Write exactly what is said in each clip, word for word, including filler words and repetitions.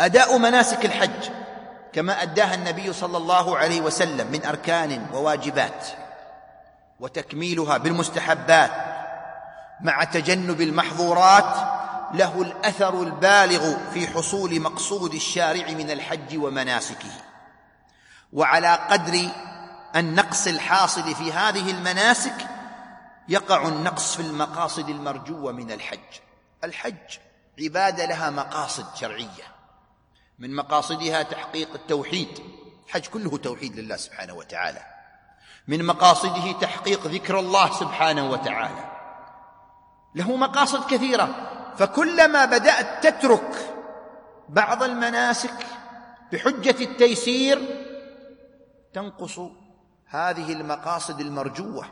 أداء مناسك الحج كما أداها النبي صلى الله عليه وسلم من أركان وواجبات، وتكميلها بالمستحبات مع تجنب المحظورات له الأثر البالغ في حصول مقصود الشارع من الحج ومناسكه. وعلى قدر النقص الحاصل في هذه المناسك يقع النقص في المقاصد المرجوة من الحج. الحج عبادة لها مقاصد شرعية، من مقاصدها تحقيق التوحيد، الحج كله توحيد لله سبحانه وتعالى. من مقاصده تحقيق ذكر الله سبحانه وتعالى، له مقاصد كثيرة. فكلما بدأت تترك بعض المناسك بحجة التيسير تنقص هذه المقاصد المرجوة.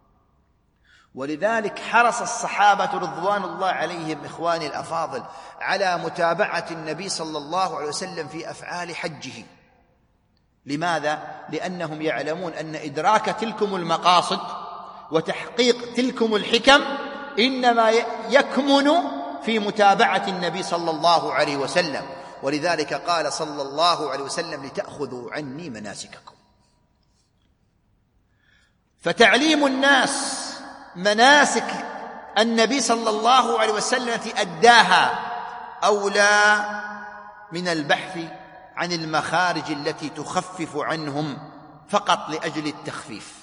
ولذلك حرص الصحابة رضوان الله عليهم إخواني الأفاضل على متابعة النبي صلى الله عليه وسلم في أفعال حجه. لماذا؟ لأنهم يعلمون أن إدراك تلكم المقاصد وتحقيق تلكم الحكم إنما يكمن في متابعة النبي صلى الله عليه وسلم. ولذلك قال صلى الله عليه وسلم: لتأخذوا عني مناسككم. فتعليم الناس مناسك النبي صلى الله عليه وسلم التي أداها أولى من البحث عن المخارج التي تخفف عنهم فقط لأجل التخفيف.